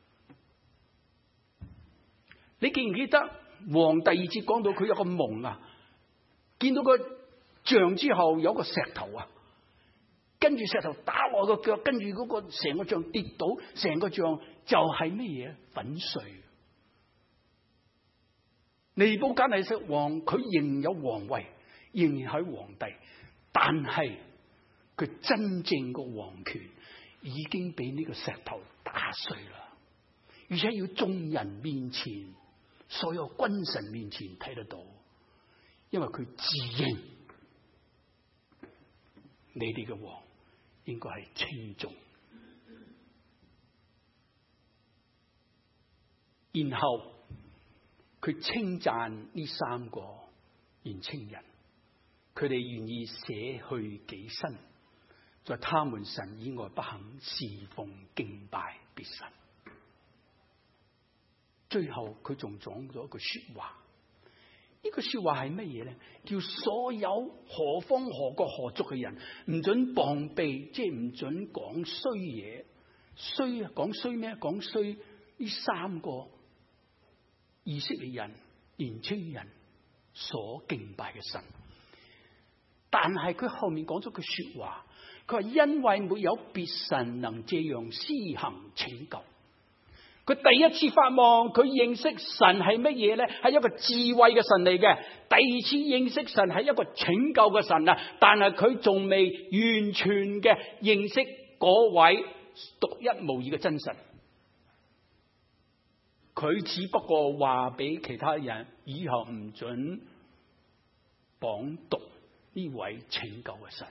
你記唔記得王第二節講到佢有個夢啊？見到個像之後有個石頭啊，跟住石頭打落個腳，跟住嗰個成個像跌倒，成個像就係咩嘢？粉碎。尼布甲尼撒王佢仍有皇位，仍然係皇帝，但係佢真正個皇權已經俾呢個石頭打碎啦，而且要眾人面前、所有君臣面前睇得到，因為佢自認你哋嘅王應該係稱頌。然後佢稱讚呢三個年青人，佢哋願意捨去己身，在他們神以外不肯侍奉敬拜別神。最後佢仲講咗一句說話， 呢句說話係乜嘢咧？叫所有何方何國何族嘅人唔准膀臂，即係唔准講衰嘢。衰啊，講衰咩？講衰呢三個以色列人年青人所敬拜嘅神。但係佢後面講咗句說話，佢話因為沒有別神能這樣施行拯救。佢第一次發望，佢認識神係乜嘢咧？係一個智慧嘅神嚟嘅。第二次認識神係一個拯救嘅神啊！但係佢仲未完全嘅認識嗰位獨一無二嘅真神。佢只不過話俾其他人以後唔准謗讟呢位拯救嘅神。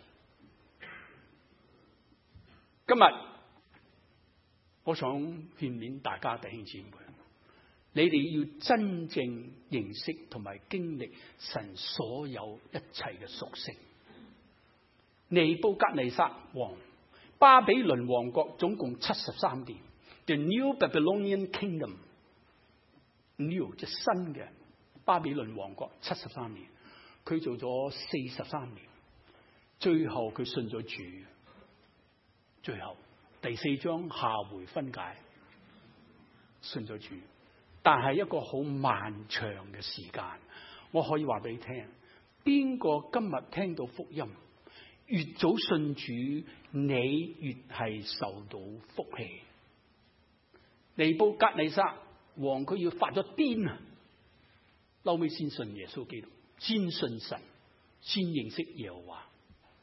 今日我想勸勉大家弟兄姊妹，你哋要真正認識同埋經歷神所有一切嘅屬性。尼布甲尼撒王，巴比倫王國總共七十三年 ，The New Babylonian Kingdom，New 即新嘅巴比倫王國七十三年，佢做咗四十三年，最後佢信咗主，最後。第四章下回分解，信咗主，但係一個好漫長嘅時間。我可以話俾你聽，邊個今日聽到福音，越早信主，你越係受到福氣。尼布甲尼撒王佢要發咗癲啊，後尾先信耶穌基督，先信神，先認識耶和華。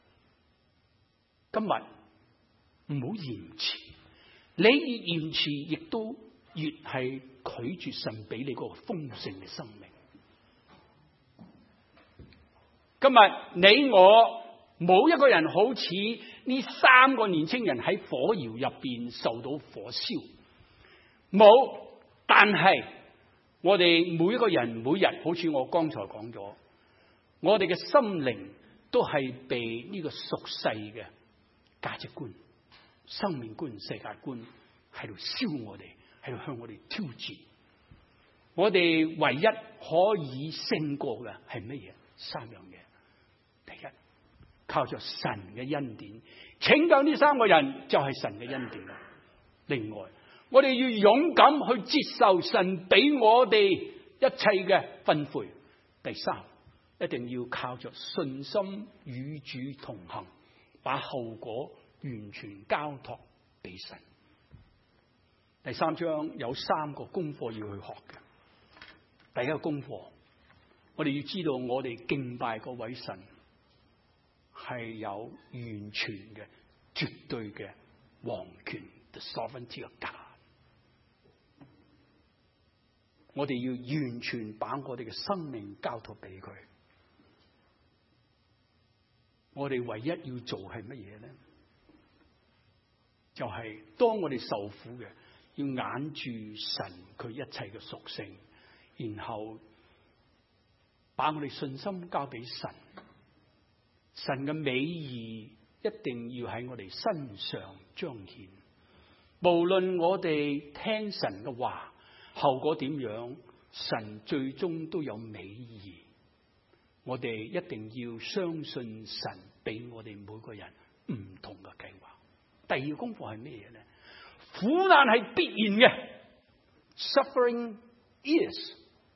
今日唔好延遲，你越延遲，亦都越係拒絕神俾你嗰個豐盛嘅生命。今日你我冇一個人好似呢三個年青人喺火窯入邊受到火燒，冇。但係我哋每一個人每日，好似我剛才講咗，我哋嘅心靈都係被呢個俗世嘅價值觀、生命觀、世界觀喺度燒我哋，喺度向我哋挑戰。我哋唯一可以勝過嘅係乜嘢？三樣嘢。第一，靠着神嘅恩典，拯救呢三個人就係神嘅恩典。另外，我哋要勇敢去接受神俾我哋一切嘅吩咐。第三，一定要靠着信心與主同行，把後果完全交託俾神。第三章有三個功課要去學嘅。第一個功課，我哋要知道我哋敬拜嗰位神係有完全嘅、絕對嘅王權 ，the sovereignty of God。我哋要完全把我哋嘅生命交託俾佢。我哋唯一要做係乜嘢咧？就係、是、當我哋受苦嘅，要眼住神佢一切嘅屬性，然後把我哋信心交俾神。神嘅美意一定要喺我哋身上彰顯。無論我哋聽神嘅話，後果點樣，神最終都有美意。我哋一定要相信神俾我哋每個人唔同嘅計劃。第二個功課係咩嘢咧？苦難係必然嘅 ，suffering is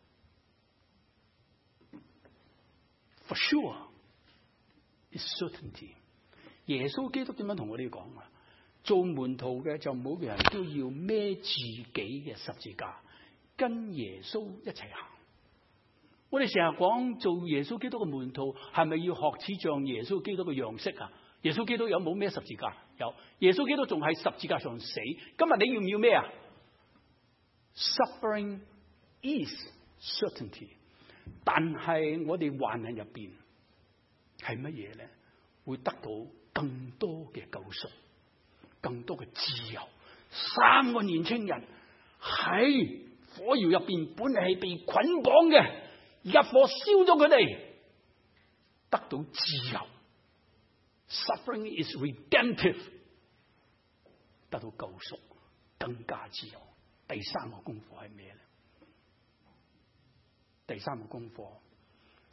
for sure is certainty。耶穌基督點樣同我哋講啊？做門徒嘅就每個人都要孭自己嘅十字架，跟耶穌一齊行。我哋成日講做耶穌基督嘅門徒，係咪要學似像耶穌基督嘅樣式啊？耶穌基督有冇孭十字架？有。耶穌基督仲喺十字架上死。今日你要唔要孭啊 ？Suffering is certainty。但係我哋患難入邊係乜嘢咧？會得到更多嘅救贖，更多嘅自由。三個年青人喺火窯入邊，本嚟係被捆綁嘅，而家火燒咗佢哋，得到自由。Suffering is redemptive， 得到救贖，更加自由。第三個功課係咩咧？第三個功課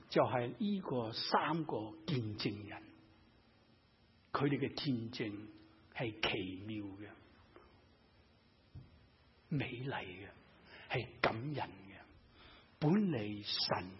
就係呢個三個見證人，佢哋嘅見證係奇妙嘅、美麗嘅、係感人嘅。本嚟神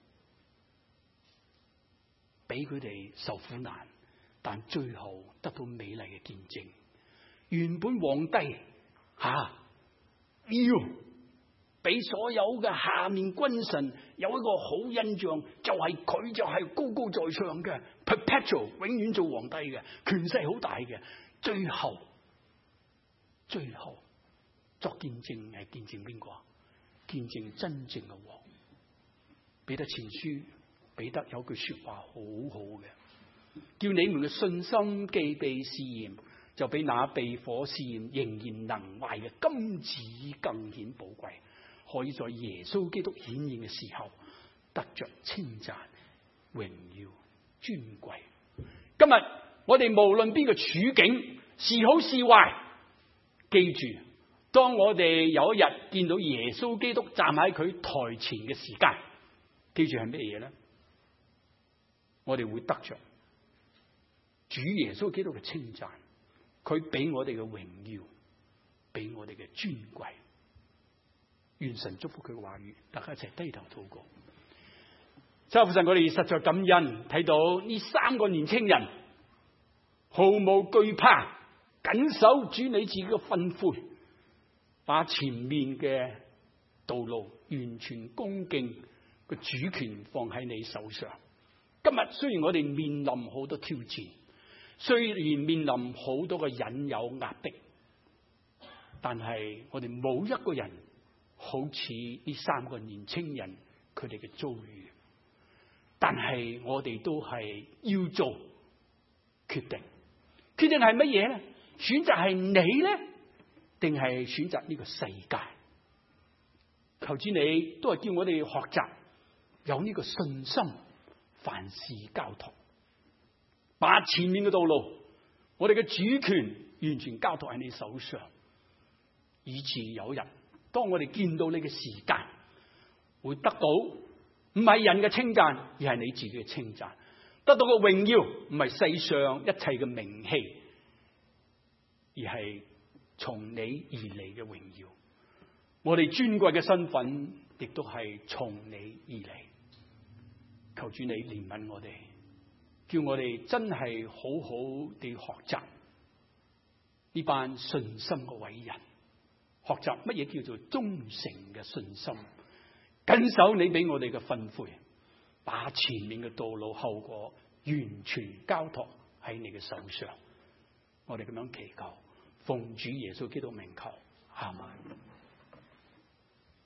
俾佢哋受苦難，但最後得到美麗嘅見證。原本皇帝吓、啊、要俾所有嘅下面君臣有一個好印象，就係、是、佢就係高高在上嘅 perpetual 永遠做皇帝嘅，權勢好大嘅。最後最後作見證係見證邊個？見證真正嘅王。彼得前書，彼得有句說話好好嘅，叫你們嘅信心既被試驗，就比那被火試驗仍然能壞嘅金子更顯寶貴，可以在耶穌基督顯現嘅時候得着稱讚、榮耀、尊貴。今日我哋無論邊個處境，是好是壞，記住，當我哋有一日見到耶穌基督站喺佢台前嘅時間，記住係咩嘢咧？我哋會得着主耶穌基督嘅稱讚，佢俾我哋嘅榮耀，俾我哋嘅尊貴。願神祝福佢嘅話語，大家一齊低頭禱告。周父神，我哋實在感恩，睇到呢三個年青人毫無懼怕，緊守主你自己嘅吩咐，把前面嘅道路完全恭敬個主權放喺你手上。今日雖然我哋面臨好多挑戰，雖然面臨好多嘅引誘壓迫，但係我哋冇一個人好似呢三個年青人佢哋嘅遭遇。但係我哋都係要做決定，決定係乜嘢咧？選擇係你咧，定係選擇呢個世界？求主你都係叫我哋學習有呢個信心，凡事交託，把前面嘅道路，我哋嘅主權完全交託喺你手上，以至有一日當我哋見到你嘅時間，會得到唔係人嘅稱讚，而係你自己嘅稱讚，得到嘅榮耀唔係世上一切嘅名氣，而係從你而嚟嘅榮耀。我哋尊貴嘅身份亦都係從你而嚟。求主你憐憫我哋，叫我哋真係好好地學習呢班信心嘅偉人，學習乜嘢叫做忠誠嘅信心，緊守你俾我哋嘅吩咐，把前面嘅道路後果完全交託喺你嘅手上。我哋咁樣祈求，奉主耶穌基督名求，阿們。